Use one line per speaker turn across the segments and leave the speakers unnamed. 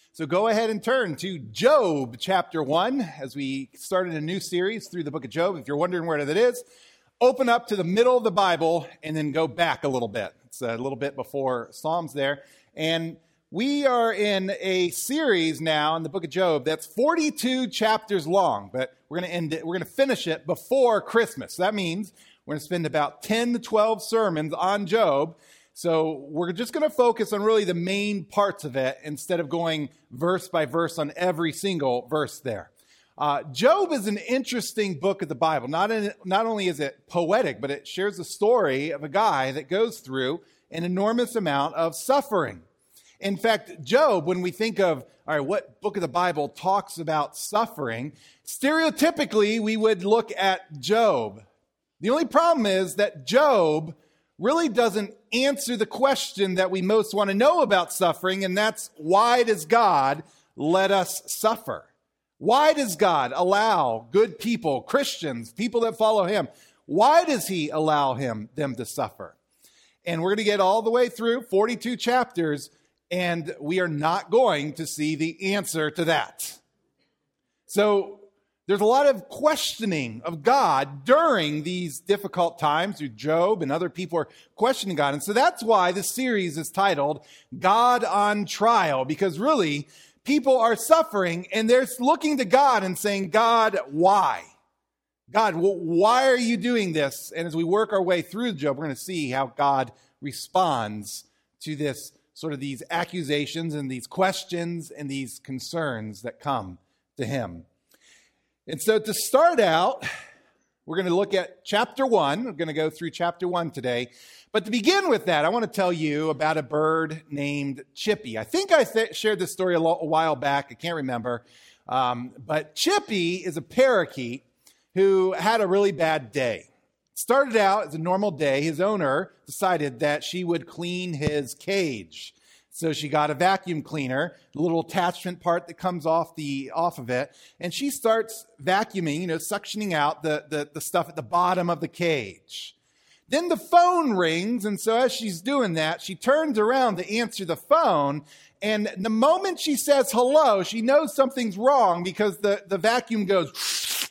So go ahead and turn to Job chapter 1 as we started a new series through the book of Job. If you're wondering where that is, open up to the middle of the Bible and then go back a little bit. It's a little bit before Psalms there. And we are in a series now in the book of Job that's 42 chapters long, but we're going to finish it before Christmas. So that means we're going to spend about 10 to 12 sermons on Job. So we're just going to focus on really the main parts of it instead of going verse by verse on every single verse there. Job is an interesting book of the Bible. Not only is it poetic, but it shares the story of a guy that goes through an enormous amount of suffering. In fact, Job, when we think of, all right, what book of the Bible talks about suffering, stereotypically we would look at Job. The only problem is that Job really doesn't answer the question that we most want to know about suffering, and that's, why does God let us suffer? Why does God allow good people, Christians, people that follow him, why does he allow them to suffer? And we're going to get all the way through 42 chapters, and we are not going to see the answer to that. So there's a lot of questioning of God during these difficult times. Job and other people are questioning God. And so that's why this series is titled God on Trial, because really people are suffering and they're looking to God and saying, God, why? God, why are you doing this? And as we work our way through Job, we're going to see how God responds to this sort of these accusations and these questions and these concerns that come to him. And so to start out, we're going to look at chapter 1. We're going to go through chapter 1 today. But to begin with that, I want to tell you about a bird named Chippy. I think I shared this story a while back. I can't remember. But Chippy is a parakeet who had a really bad day. It started out as a normal day. His owner decided that she would clean his cage. So she got a vacuum cleaner, the little attachment part that comes off of it, and she starts vacuuming, suctioning out the stuff at the bottom of the cage. Then the phone rings, and so as she's doing that, she turns around to answer the phone, and the moment she says hello, she knows something's wrong because the vacuum goes.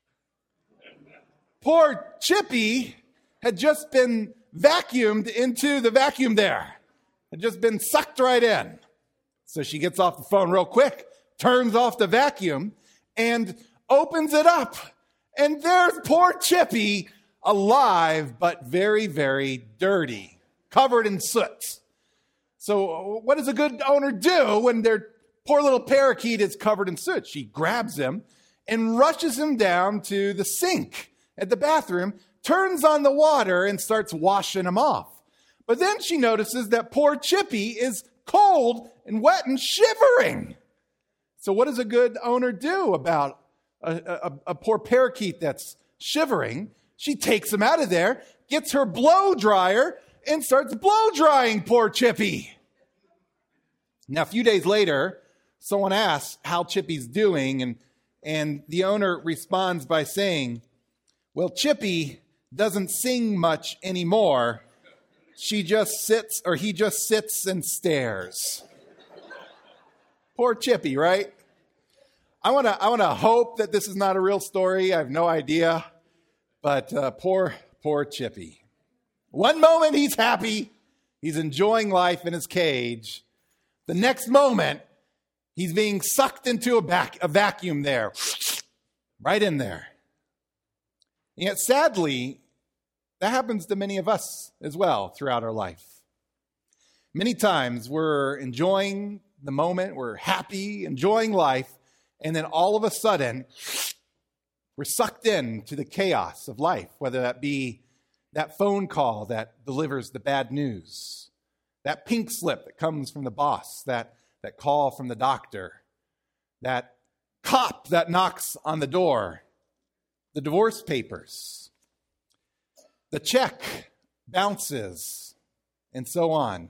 Poor Chippy had just been vacuumed into the vacuum there. Had just been sucked right in. So she gets off the phone real quick, turns off the vacuum, and opens it up. And there's poor Chippy, alive, but very, very dirty, covered in soot. So what does a good owner do when their poor little parakeet is covered in soot? She grabs him and rushes him down to the sink at the bathroom, turns on the water, and starts washing him off. But then she notices that poor Chippy is cold and wet and shivering. So what does a good owner do about a poor parakeet that's shivering? She takes him out of there, gets her blow dryer, and starts blow drying poor Chippy. Now, a few days later, someone asks how Chippy's doing, and the owner responds by saying, well, Chippy doesn't sing much anymore. He just sits and stares. Poor Chippy, right? I want to hope that this is not a real story. I have no idea. But poor Chippy. One moment he's happy. He's enjoying life in his cage. The next moment, he's being sucked into a vacuum there. Right in there. And yet, sadly, that happens to many of us as well throughout our life. Many times we're enjoying the moment, we're happy, enjoying life, and then all of a sudden we're sucked into the chaos of life, whether that be that phone call that delivers the bad news, that pink slip that comes from the boss, that call from the doctor, that cop that knocks on the door, the divorce papers, the check bounces, and so on.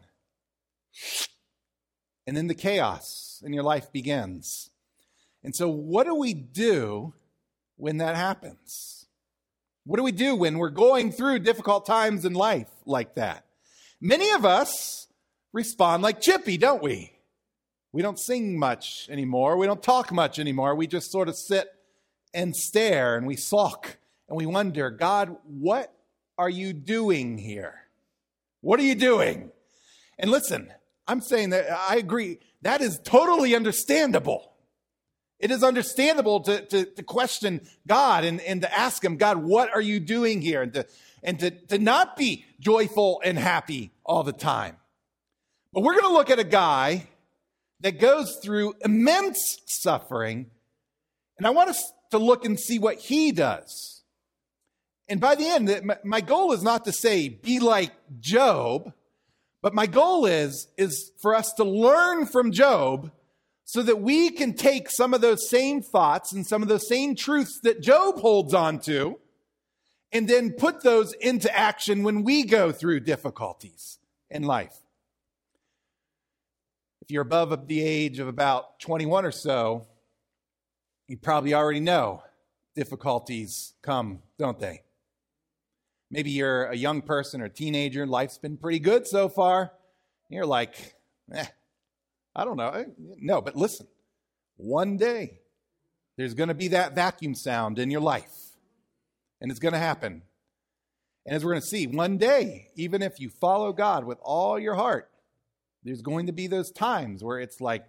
And then the chaos in your life begins. And so what do we do when that happens? What do we do when we're going through difficult times in life like that? Many of us respond like Chippy, don't we? We don't sing much anymore. We don't talk much anymore. We just sort of sit and stare and we sulk and we wonder, God, what are you doing here? What are you doing? And listen, I'm saying that I agree. That is totally understandable. It is understandable to question God and to ask him, God, what are you doing here? And to not be joyful and happy all the time. But we're going to look at a guy that goes through immense suffering. And I want us to look and see what he does. And by the end, my goal is not to say, be like Job. But my goal is for us to learn from Job so that we can take some of those same thoughts and some of those same truths that Job holds on to and then put those into action when we go through difficulties in life. If you're above the age of about 21 or so, you probably already know difficulties come, don't they? Maybe you're a young person or a teenager, life's been pretty good so far. You're like, I don't know. No, but listen, one day there's going to be that vacuum sound in your life, and it's going to happen. And as we're going to see, one day, even if you follow God with all your heart, there's going to be those times where it's like,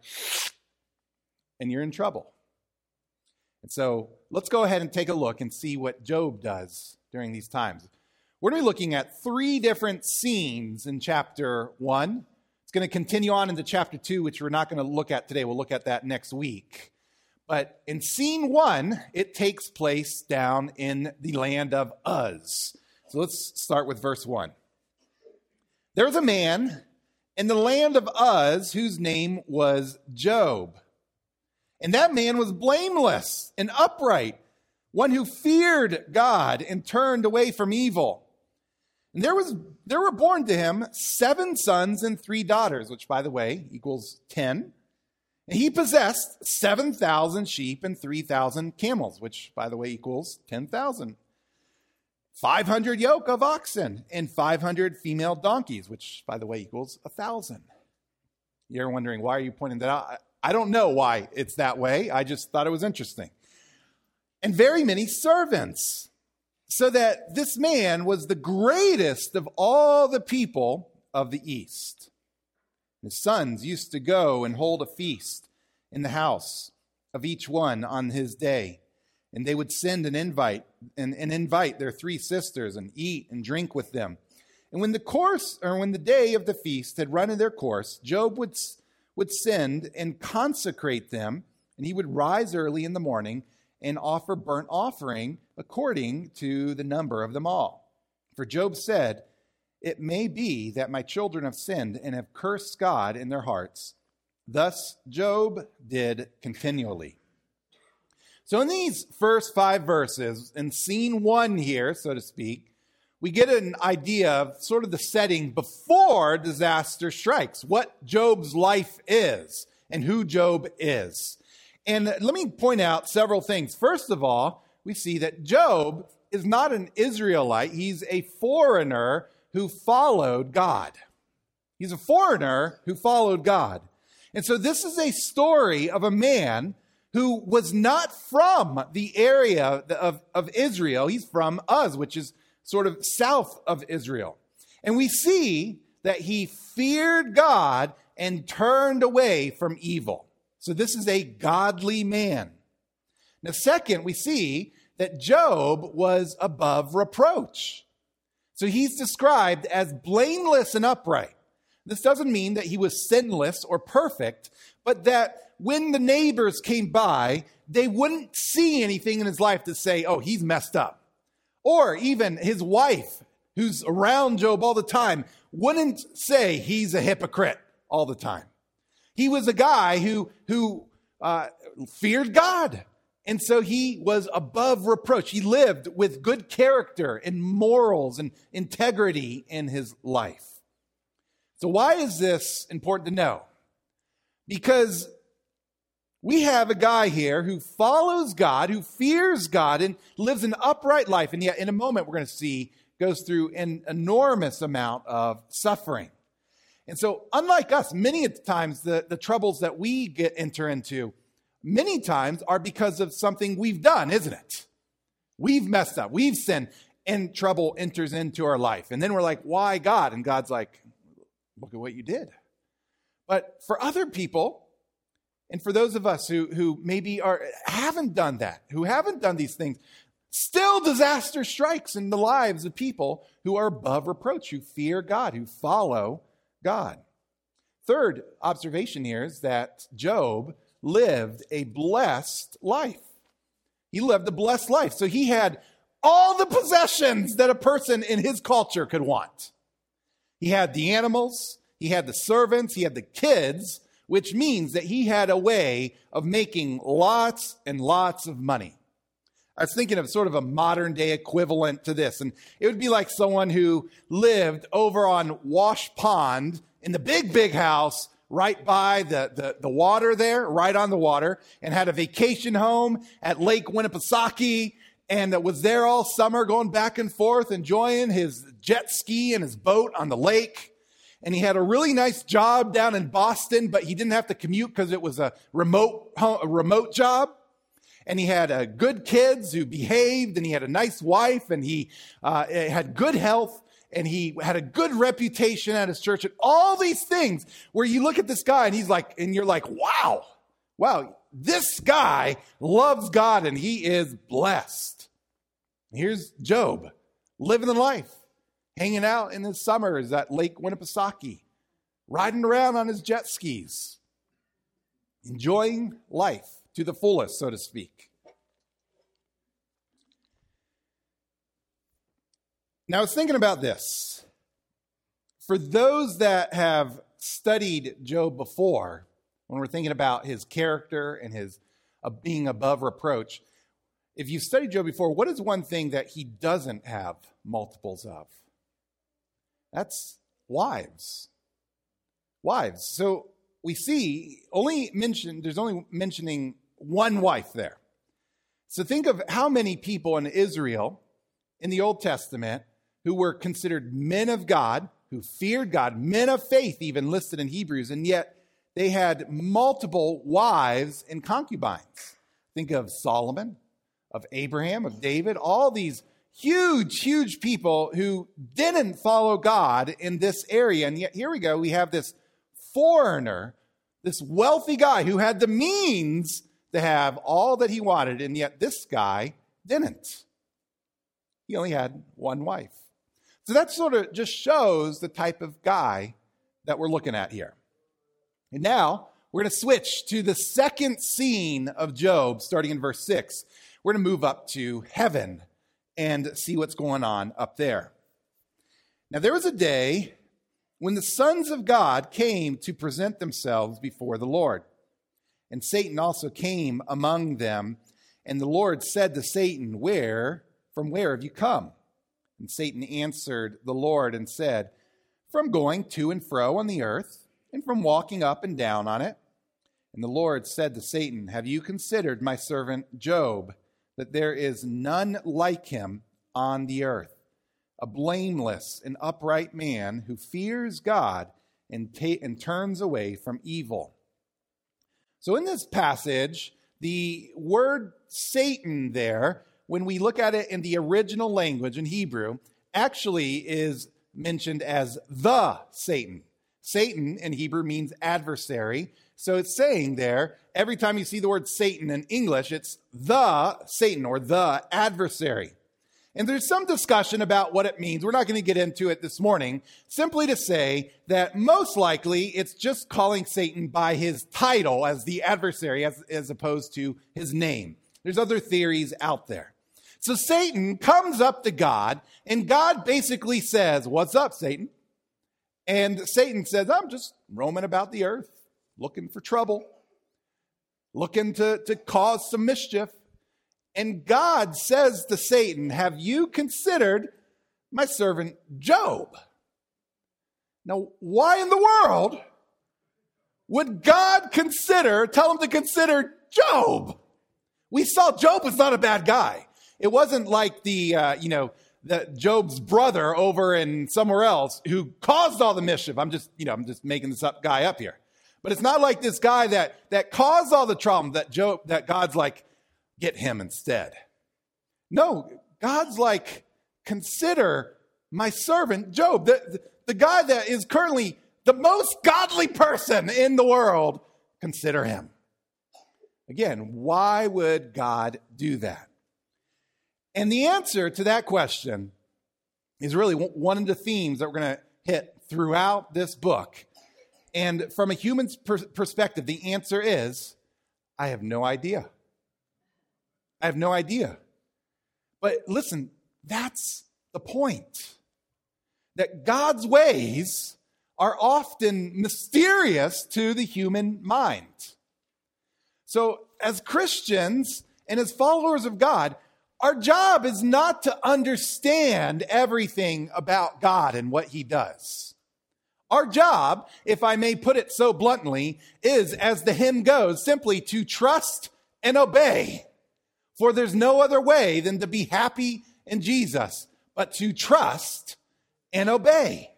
and you're in trouble. And so let's go ahead and take a look and see what Job does during these times. We're going to be looking at 3 different scenes in chapter 1. It's going to continue on into chapter 2, which we're not going to look at today. We'll look at that next week. But in scene 1, it takes place down in the land of Uz. So let's start with verse 1. There was a man in the land of Uz whose name was Job. And that man was blameless and upright, one who feared God and turned away from evil. And there were born to him 7 sons and 3 daughters, which, by the way, equals 10. And he possessed 7,000 sheep and 3,000 camels, which, by the way, equals 10,000. 500 yoke of oxen and 500 female donkeys, which, by the way, equals 1,000. You're wondering, why are you pointing that out? I don't know why it's that way. I just thought it was interesting. And very many servants, so that this man was the greatest of all the people of the East. His sons used to go and hold a feast in the house of each one on his day. And they would send an invite and invite their 3 sisters and eat and drink with them. And when the day of the feast had run in their course, Job would send and consecrate them, and he would rise early in the morning and offer burnt offering according to the number of them all. For Job said, "It may be that my children have sinned and have cursed God in their hearts." Thus Job did continually. So in these first 5 verses, in scene 1 here, so to speak, we get an idea of sort of the setting before disaster strikes, what Job's life is and who Job is. And let me point out several things. First of all, we see that Job is not an Israelite. He's a foreigner who followed God. He's a foreigner who followed God. And so this is a story of a man who was not from the area of Israel. He's from Uz, which is sort of south of Israel. And we see that he feared God and turned away from evil. So this is a godly man. Now, second, we see that Job was above reproach. So he's described as blameless and upright. This doesn't mean that he was sinless or perfect, but that when the neighbors came by, they wouldn't see anything in his life to say, oh, he's messed up. Or even his wife, who's around Job all the time, wouldn't say he's a hypocrite all the time. He was a guy who feared God. And so he was above reproach. He lived with good character and morals and integrity in his life. So why is this important to know? Because we have a guy here who follows God, who fears God, and lives an upright life. And yet in a moment we're going to see goes through an enormous amount of suffering. And so, unlike us, many times the troubles that we enter into, many times are because of something we've done, isn't it? We've messed up, we've sinned, and trouble enters into our life. And then we're like, why God? And God's like, look at what you did. But for other people, and for those of us who maybe haven't done that, who haven't done these things, still disaster strikes in the lives of people who are above reproach, who fear God, who follow God. Third observation here is that Job lived a blessed life. He lived a blessed life. So he had all the possessions that a person in his culture could want. He had the animals, he had the servants, he had the kids, which means that he had a way of making lots and lots of money. I was thinking of sort of a modern day equivalent to this, and it would be like someone who lived over on Wash Pond in the big house right by the water there, right on the water, and had a vacation home at Lake Winnipesaukee, and was there all summer going back and forth, enjoying his jet ski and his boat on the lake. And he had a really nice job down in Boston, but he didn't have to commute because it was a remote job. And he had good kids who behaved, and he had a nice wife, and he had good health, and he had a good reputation at his church, and all these things where you look at this guy and you're like, wow, this guy loves God and he is blessed. Here's Job living the life, hanging out in the summers at Lake Winnipesaukee, riding around on his jet skis, enjoying life to the fullest, so to speak. Now, I was thinking about this. For those that have studied Job before, when we're thinking about his character and his being above reproach, if you've studied Job before, what is one thing that he doesn't have multiples of? That's wives. Wives. So we see there's only mentioning one wife there. So think of how many people in Israel in the Old Testament who were considered men of God, who feared God, men of faith even listed in Hebrews, and yet they had multiple wives and concubines. Think of Solomon, of Abraham, of David, all these huge people who didn't follow God in this area. And yet here we have this foreigner, this wealthy guy who had the means to have all that he wanted, and yet this guy didn't. He only had one wife. So that sort of just shows the type of guy that we're looking at here. And now we're going to switch to the second scene of Job, starting in verse 6. We're going to move up to heaven and see what's going on up there. Now there was a day when the sons of God came to present themselves before the Lord. And Satan also came among them. And the Lord said to Satan, from where have you come? And Satan answered the Lord and said, from going to and fro on the earth, and from walking up and down on it. And the Lord said to Satan, have you considered my servant Job, that there is none like him on the earth, a blameless and upright man who fears God and turns away from evil? So in this passage, the word Satan there, when we look at it in the original language in Hebrew, actually is mentioned as the Satan. Satan in Hebrew means adversary. So it's saying there, every time you see the word Satan in English, it's the Satan or the adversary. And there's some discussion about what it means. We're not going to get into it this morning, simply to say that most likely it's just calling Satan by his title as the adversary as opposed to his name. There's other theories out there. So Satan comes up to God, and God basically says, what's up, Satan? And Satan says, I'm just roaming about the earth, looking for trouble, looking to cause some mischief. And God says to Satan, have you considered my servant Job? Now, why in the world would God tell him to consider Job? We saw Job was not a bad guy. It wasn't like the Job's brother over in somewhere else who caused all the mischief. I'm just making this guy up here. But it's not like this guy that caused all the trouble that God's like, get him instead. No, God's like, consider my servant Job, the guy that is currently the most godly person in the world. Consider him. Again, why would God do that? And the answer to that question is really one of the themes that we're going to hit throughout this book. And from a human's perspective, the answer is, I have no idea. I have no idea. But listen, that's the point. That God's ways are often mysterious to the human mind. So as Christians and as followers of God, our job is not to understand everything about God and what he does. Our job, if I may put it so bluntly, is, as the hymn goes, simply to trust and obey. For there's no other way than to be happy in Jesus, but to trust and obey.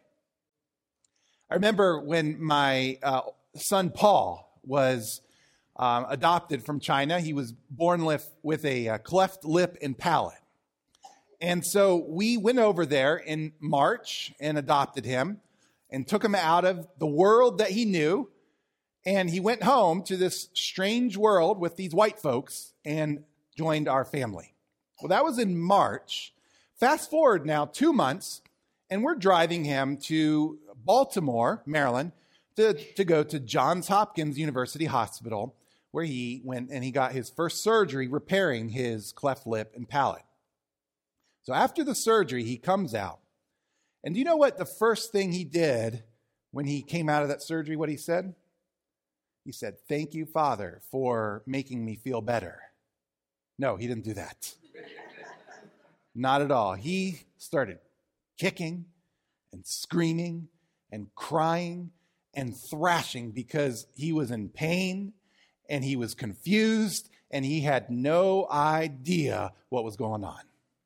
I remember when my son Paul was adopted from China. He was born with a cleft lip and palate. And so we went over there in March and adopted him and took him out of the world that he knew. And he went home to this strange world with these white folks and joined our family. Well, that was in March. Fast forward now 2 months, and we're driving him to Baltimore, Maryland, to go to Johns Hopkins University Hospital, where he went and he got his first surgery repairing his cleft lip and palate. So after the surgery, he comes out. And do you know what the first thing he did when he came out of that surgery, what he said? He said, "Thank you, Father, for making me feel better." No, he didn't do that. Not at all. He started kicking and screaming and crying and thrashing because he was in pain and he was confused and he had no idea what was going on.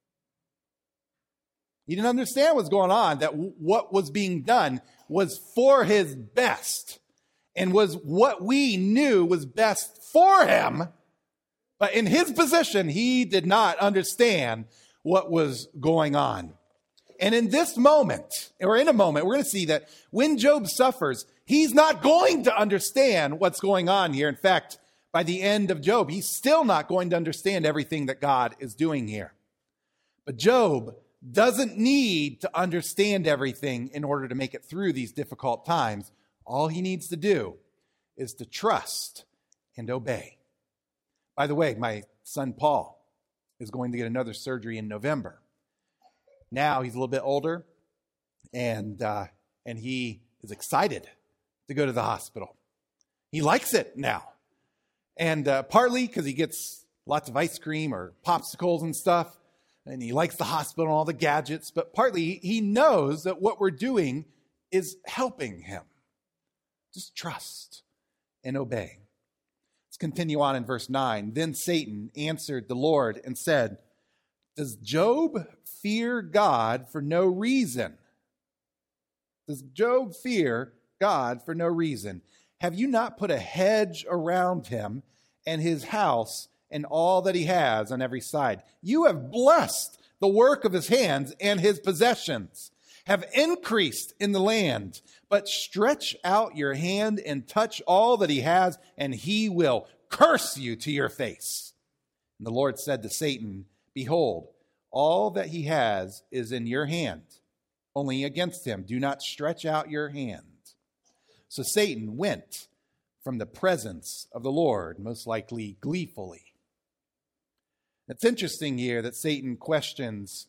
He didn't understand what was going on, that what was being done was for his best and was what we knew was best for him. But in his position, he did not understand what was going on. And in this moment, or in a moment, we're going to see that when Job suffers, he's not going to understand what's going on here. In fact, by the end of Job, he's still not going to understand everything that God is doing here. But Job doesn't need to understand everything in order to make it through these difficult times. All he needs to do is to trust and obey. By the way, my son Paul is going to get another surgery in November. Now he's a little bit older, and he is excited to go to the hospital. He likes it now. And partly because he gets lots of ice cream or popsicles and stuff, and he likes the hospital and all the gadgets, but partly he knows that what we're doing is helping him. Just trust and obey. Let's continue on in verse 9. Then Satan answered the Lord and said, "Does Job fear God for no reason? Does Job fear God for no reason? Have you not put a hedge around him and his house and all that he has on every side? You have blessed the work of his hands, and his possessions have increased in the land. But stretch out your hand and touch all that he has, and he will curse you to your face." And the Lord said to Satan, "Behold, all that he has is in your hand. Only against him do not stretch out your hand." So Satan went from the presence of the Lord, most likely gleefully. It's interesting here that Satan questions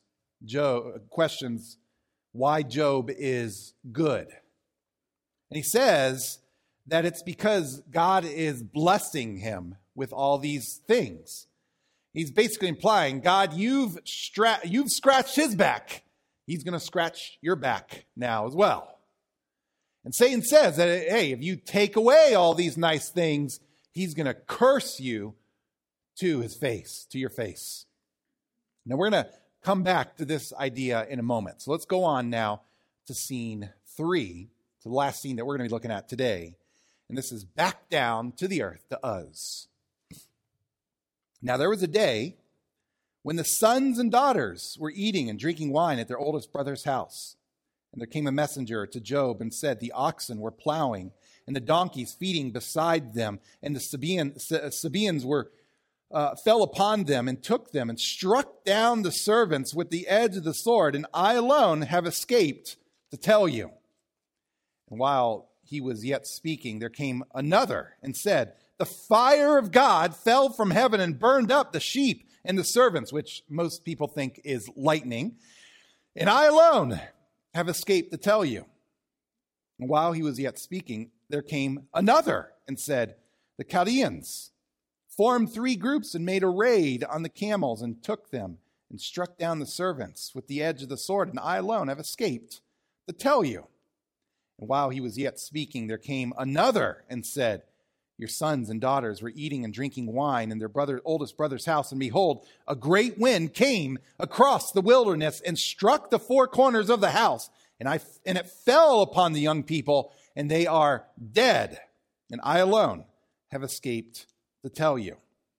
why Job is good. And he says that it's because God is blessing him with all these things. He's basically implying, God, you've scratched his back. He's going to scratch your back now as well. And Satan says that, hey, if you take away all these nice things, he's going to curse you to his face, to your face. Now we're going to come back to this idea in a moment. So let's go on now to scene 3, to the last scene that we're going to be looking at today. And this is back down to the earth, to Uz. Now there was a day when the sons and daughters were eating and drinking wine at their oldest brother's house. And there came a messenger to Job and said, the oxen were plowing and the donkeys feeding beside them, and the Sabaeans fell upon them and took them and struck down the servants with the edge of the sword, and I alone have escaped to tell you. And while he was yet speaking, there came another and said, the fire of God fell from heaven and burned up the sheep and the servants, which most people think is lightning, and I alone have escaped to tell you. And while he was yet speaking, there came another and said, the Chaldeans formed 3 groups and made a raid on the camels and took them and struck down the servants with the edge of the sword, and I alone have escaped to tell you. And while he was yet speaking, there came another and said, your sons and daughters were eating and drinking wine in their oldest brother's house, and behold, a great wind came across the wilderness and struck the 4 corners of the house, and it fell upon the young people, and they are dead, and I alone have escaped to tell you.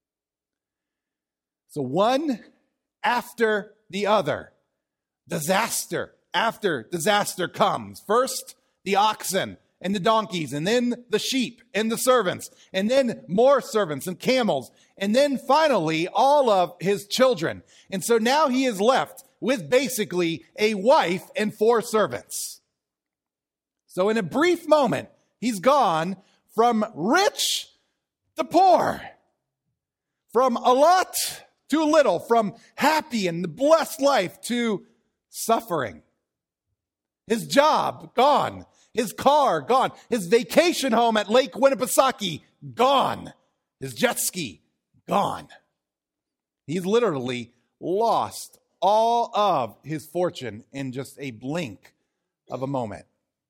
So one after the other, disaster after disaster comes. First, the oxen and the donkeys, and then the sheep and the servants, and then more servants and camels, and then finally all of his children. And so now he is left with basically a wife and 4 servants. So in a brief moment, he's gone from rich to poor, from a lot to a little, from happy and the blessed life to suffering. His job, gone. His car, gone. His vacation home at Lake Winnipesaukee, gone. His jet ski, gone. He's literally lost all of his fortune in just a blink of a moment.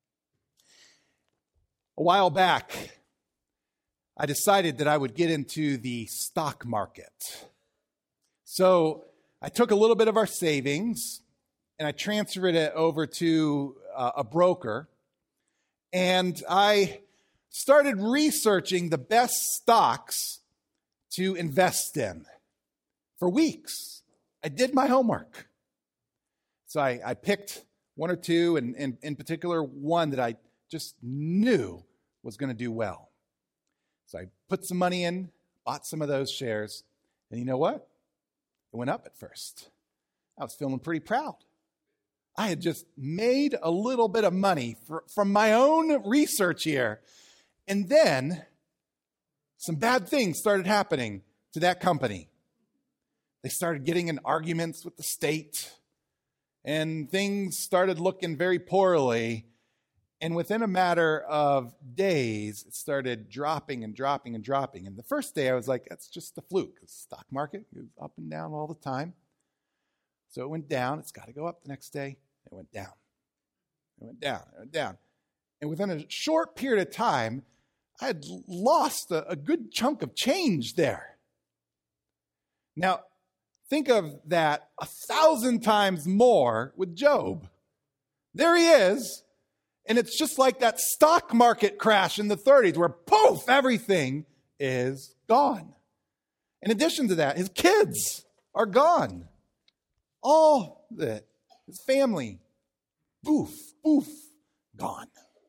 A while back, I decided that I would get into the stock market. So I took a little bit of our savings and I transferred it over to a broker. And I started researching the best stocks to invest in for weeks. I did my homework. So I picked 1 or 2, and in particular one that I just knew was going to do well. So I put some money in, bought some of those shares, and you know what? It went up at first. I was feeling pretty proud. I had just made a little bit of money from my own research here. And then some bad things started happening to that company. They started getting in arguments with the state, and things started looking very poorly. And within a matter of days, it started dropping and dropping and dropping. And the first day I was like, that's just a fluke. The stock market goes up and down all the time. So it went down. It's got to go up the next day. It went down. It went down. It went down. And within a short period of time, I had lost a good chunk of change there. Now, think of that 1,000 times more with Job. There he is. And it's just like that stock market crash in the 30s where poof, everything is gone. In addition to that, his kids are gone. All of it. His family, poof, poof, gone.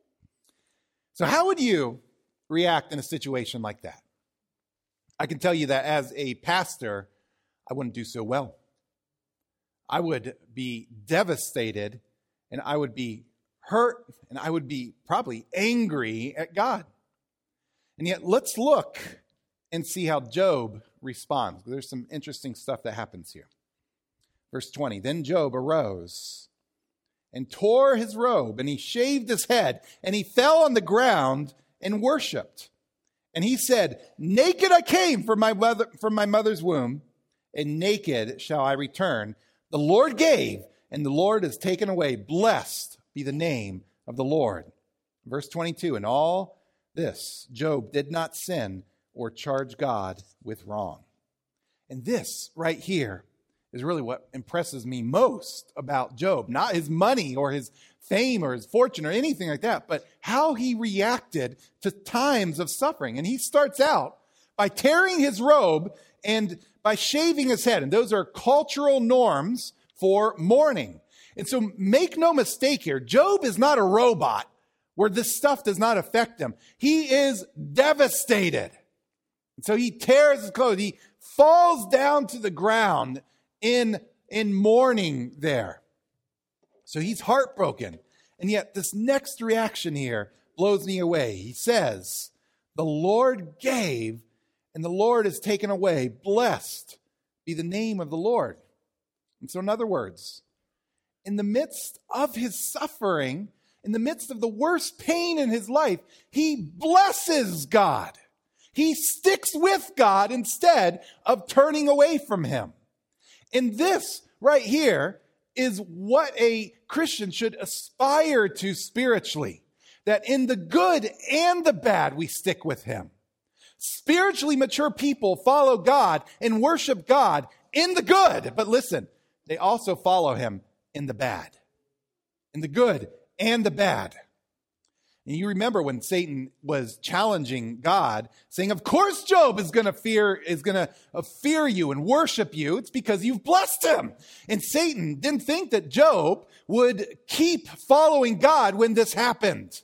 So how would you react in a situation like that? I can tell you that as a pastor, I wouldn't do so well. I would be devastated, and I would be hurt, and I would be probably angry at God. And yet, let's look and see how Job responds. There's some interesting stuff that happens here. Verse 20, then Job arose and tore his robe, and he shaved his head, and he fell on the ground and worshipped. And he said, naked I came from my mother's womb, and naked shall I return. The Lord gave, and the Lord has taken away. Blessed be the name of the Lord. Verse 22, in all this, Job did not sin or charge God with wrong. And this right here is really what impresses me most about Job. Not his money or his fame or his fortune or anything like that, but how he reacted to times of suffering. And he starts out by tearing his robe and by shaving his head. And those are cultural norms for mourning. And so make no mistake here, Job is not a robot where this stuff does not affect him. He is devastated. And so he tears his clothes. He falls down to the ground in mourning there. So he's heartbroken. And yet this next reaction here blows me away. He says, the Lord gave and the Lord has taken away. Blessed be the name of the Lord. And so in other words, in the midst of his suffering, in the midst of the worst pain in his life, he blesses God. He sticks with God instead of turning away from him. And this right here is what a Christian should aspire to spiritually. That in the good and the bad, we stick with him. Spiritually mature people follow God and worship God in the good. But listen, they also follow him in the bad. In the good and the bad. And you remember when Satan was challenging God, saying, of course Job is going to fear you and worship you. It's because you've blessed him. And Satan didn't think that Job would keep following God when this happened.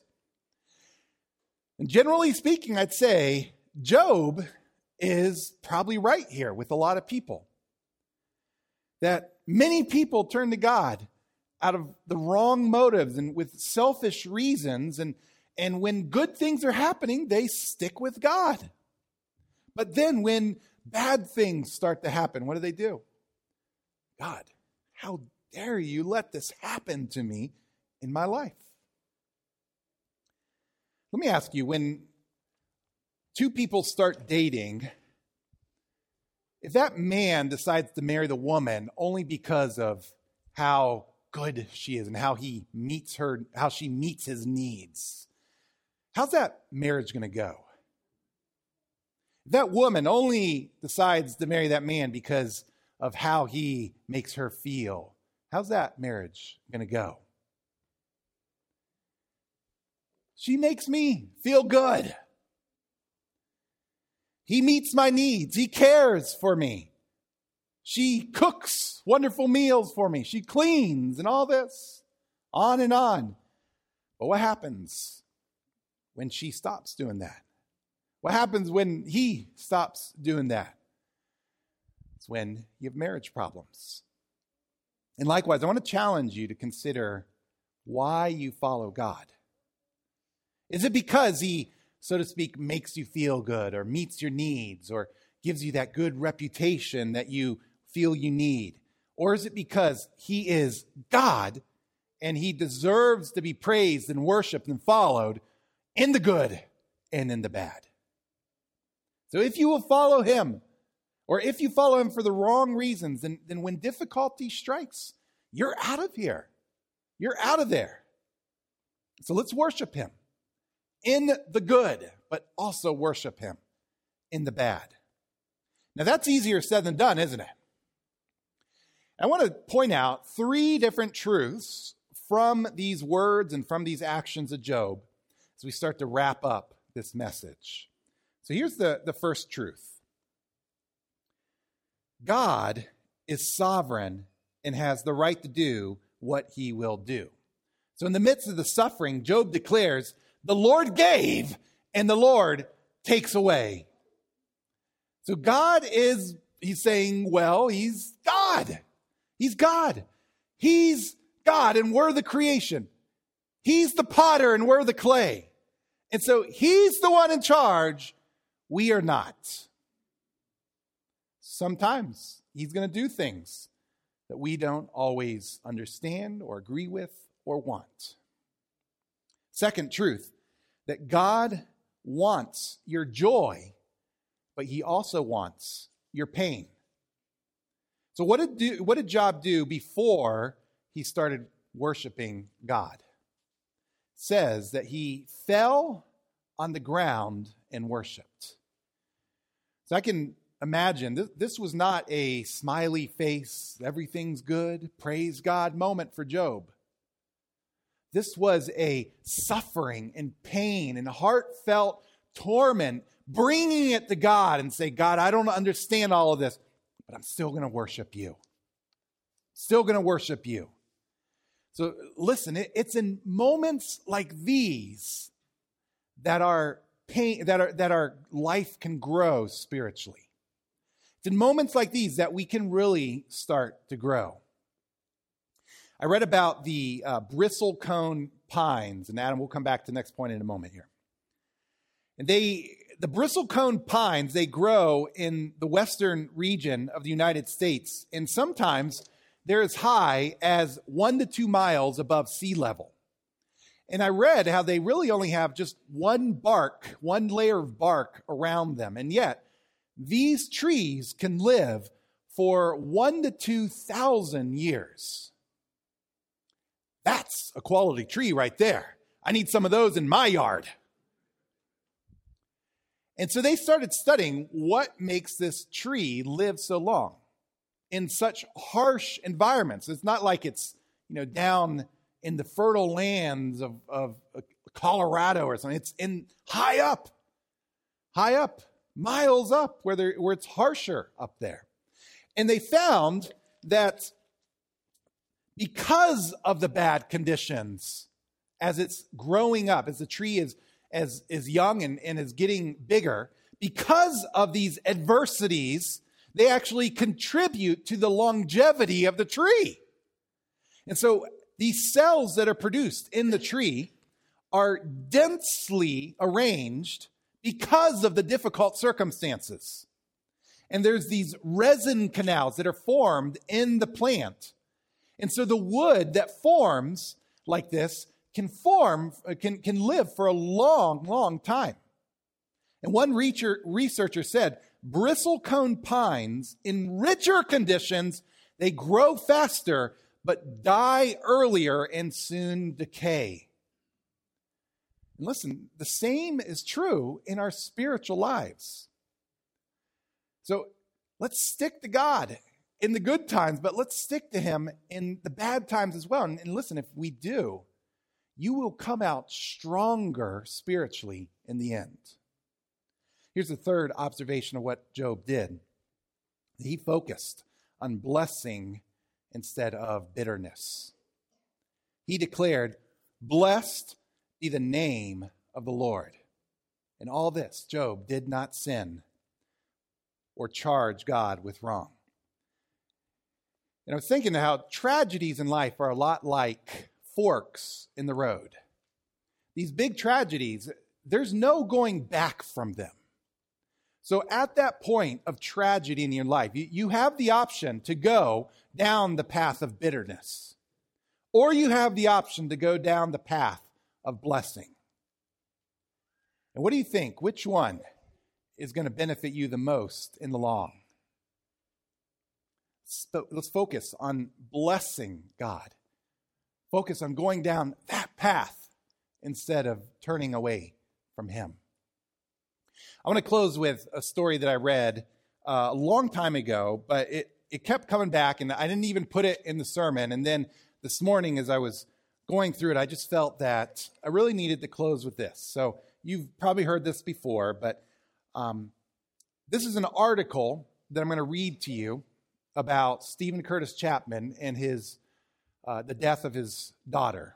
And generally speaking, I'd say Job is probably right here with a lot of people. That many people turn to God out of the wrong motives and with selfish reasons. And when good things are happening, they stick with God. But then when bad things start to happen, what do? God, how dare you let this happen to me in my life? Let me ask you, when two people start dating, if that man decides to marry the woman only because of how good she is and how she meets his needs, how's that marriage going to go? If that woman only decides to marry that man because of how he makes her feel, how's that marriage going to go? She makes me feel good. He meets my needs. He cares for me. She cooks wonderful meals for me. She cleans and all this, on and on. But what happens when she stops doing that? What happens when he stops doing that? It's when you have marriage problems. And likewise, I want to challenge you to consider why you follow God. Is it because he, so to speak, makes you feel good or meets your needs or gives you that good reputation that you feel you need? Or is it because he is God and he deserves to be praised and worshiped and followed in the good and in the bad? So if you will follow him, or if you follow him for the wrong reasons, then when difficulty strikes, you're out of here. You're out of there. So let's worship him in the good, but also worship him in the bad. Now that's easier said than done, isn't it? I want to point out three different truths from these words and from these actions of Job as we start to wrap up this message. So here's the first truth. God is sovereign and has the right to do what he will do. So in the midst of the suffering, Job declares, the Lord gave and the Lord takes away. So he's saying, well, he's God. He's God. He's God and we're the creation. He's the potter and we're the clay. And so he's the one in charge. We are not. Sometimes he's going to do things that we don't always understand or agree with or want. Second truth, that God wants your joy, but he also wants your pain. So what did Job do before he started worshiping God? It says that he fell on the ground and worshiped. So imagine, this was not a smiley face, everything's good, praise God moment for Job. This was a suffering and pain and heartfelt torment, bringing it to God and say, God, I don't understand all of this, but I'm still going to worship you. Still going to worship you. So listen, it's in moments like these that our pain, that our life can grow spiritually. It's in moments like these that we can really start to grow. I read about the bristlecone pines, and Adam, we'll come back to the next point in a moment here. And the bristlecone pines, they grow in the western region of the United States, and sometimes they're as high as 1 to 2 miles above sea level. And I read how they really only have just one layer of bark around them, and yet these trees can live for 1,000 to 2,000 years. That's a quality tree right there. I need some of those in my yard. And so they started studying what makes this tree live so long in such harsh environments. It's not like it's, down in the fertile lands of Colorado or something. It's in high up, miles up where it's harsher up there. And they found that because of the bad conditions, as it's growing up, as the tree is young and is getting bigger, because of these adversities, they actually contribute to the longevity of the tree. And so these cells that are produced in the tree are densely arranged because of the difficult circumstances. And there's these resin canals that are formed in the plant. And so the wood that forms like this can live for a long, long time. And one researcher said, bristlecone pines in richer conditions, they grow faster, but die earlier and soon decay. And listen, the same is true in our spiritual lives. So let's stick to God in the good times, but let's stick to him in the bad times as well. And listen, if we do, you will come out stronger spiritually in the end. Here's the third observation of what Job did. He focused on blessing instead of bitterness. He declared, "Blessed be the name of the Lord." In all this, Job did not sin or charge God with wrong. And I was thinking how tragedies in life are a lot like forks in the road. These big tragedies, there's no going back from them. So at that point of tragedy in your life, you have the option to go down the path of bitterness, or you have the option to go down the path of blessing. And what do you think? Which one is going to benefit you the most in the long? So let's focus on blessing God. Focus on going down that path instead of turning away from him. I want to close with a story that I read a long time ago, but it kept coming back, and I didn't even put it in the sermon. And then this morning, as I was going through it, I just felt that I really needed to close with this. So you've probably heard this before, but this is an article that I'm going to read to you about Stephen Curtis Chapman and the death of his daughter.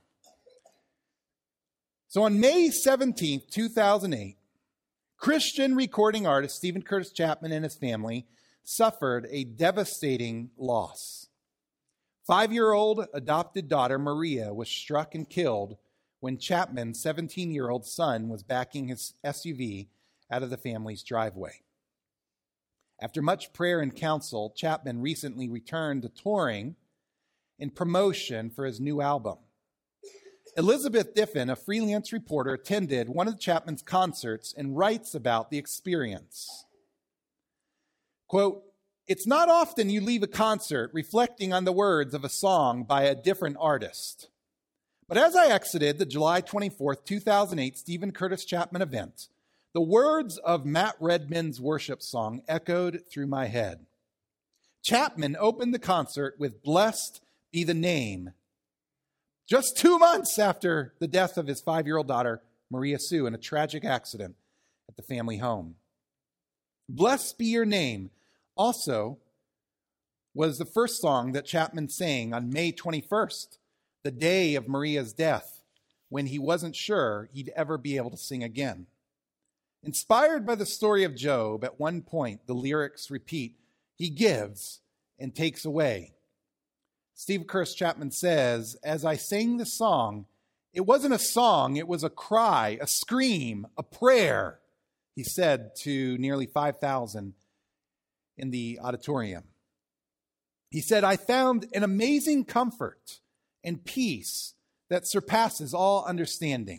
So on May 17th, 2008, Christian recording artist Stephen Curtis Chapman and his family suffered a devastating loss. 5-year-old adopted daughter Maria was struck and killed when Chapman's 17-year-old son was backing his SUV out of the family's driveway. After much prayer and counsel, Chapman recently returned to touring in promotion for his new album. Elizabeth Diffin, a freelance reporter, attended one of Chapman's concerts and writes about the experience. Quote, "It's not often you leave a concert reflecting on the words of a song by a different artist. But as I exited the July 24th, 2008 Stephen Curtis Chapman event, the words of Matt Redman's worship song echoed through my head. Chapman opened the concert with "Blessed Be the Name," just 2 months after the death of his 5-year-old daughter, Maria Sue, in a tragic accident at the family home. "Blessed Be Your Name" also was the first song that Chapman sang on May 21st, the day of Maria's death, when he wasn't sure he'd ever be able to sing again. Inspired by the story of Job, at one point the lyrics repeat, "He gives and takes away." Steve Curtis Chapman says, "As I sang the song, it wasn't a song, it was a cry, a scream, a prayer," he said to nearly 5,000 in the auditorium. He said, "I found an amazing comfort and peace that surpasses all understanding."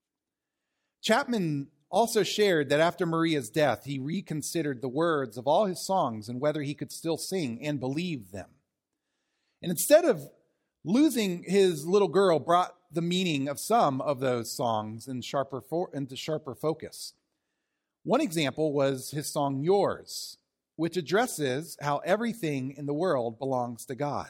Chapman also shared that after Maria's death, he reconsidered the words of all his songs and whether he could still sing and believe them. And instead of losing his little girl, brought the meaning of some of those songs into sharper focus. One example was his song "Yours," which addresses how everything in the world belongs to God.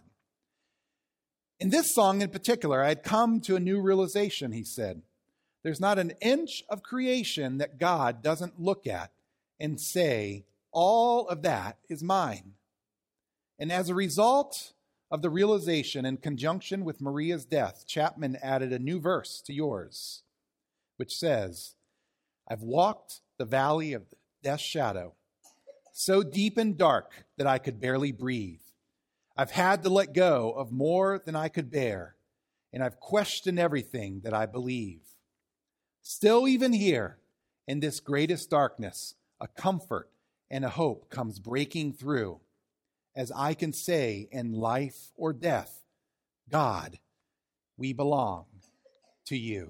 In this song in particular, I had come to a new realization, he said. There's not an inch of creation that God doesn't look at and say, all of that is mine. And as a result of the realization, in conjunction with Maria's death, Chapman added a new verse to "Yours," which says, "I've walked the valley of death's shadow, so deep and dark that I could barely breathe. I've had to let go of more than I could bear, and I've questioned everything that I believe. Still, even here, in this greatest darkness, a comfort and a hope comes breaking through, as I can say in life or death, God, we belong to you."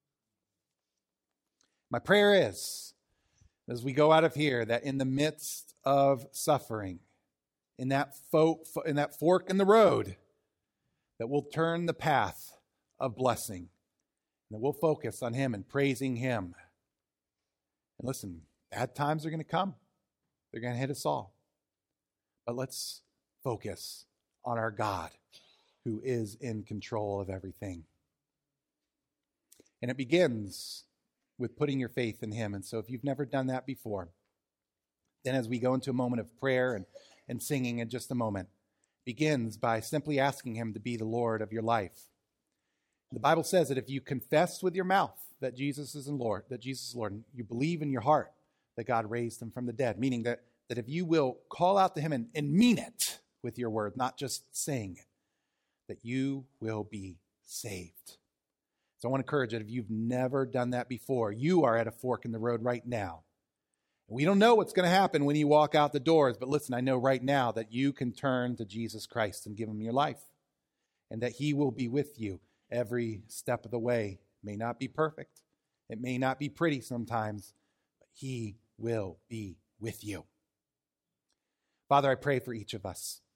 My prayer is, as we go out of here, that in the midst of suffering, in that fork in the road, that we'll turn the path of blessing, and that we'll focus on Him and praising Him. And listen, bad times are going to come. They're going to hit us all. But let's focus on our God, who is in control of everything. And it begins with putting your faith in Him. And so if you've never done that before, then as we go into a moment of prayer and singing in just a moment, begins by simply asking Him to be the Lord of your life. The Bible says that if you confess with your mouth that Jesus is Lord, and you believe in your heart that God raised Him from the dead, meaning that if you will call out to Him and mean it with your word, not just saying it, that you will be saved. So I want to encourage you, if you've never done that before, you are at a fork in the road right now. We don't know what's going to happen when you walk out the doors, but listen, I know right now that you can turn to Jesus Christ and give Him your life, and that He will be with you every step of the way. It may not be perfect. It may not be pretty sometimes, but He will be with you. Father, I pray for each of us.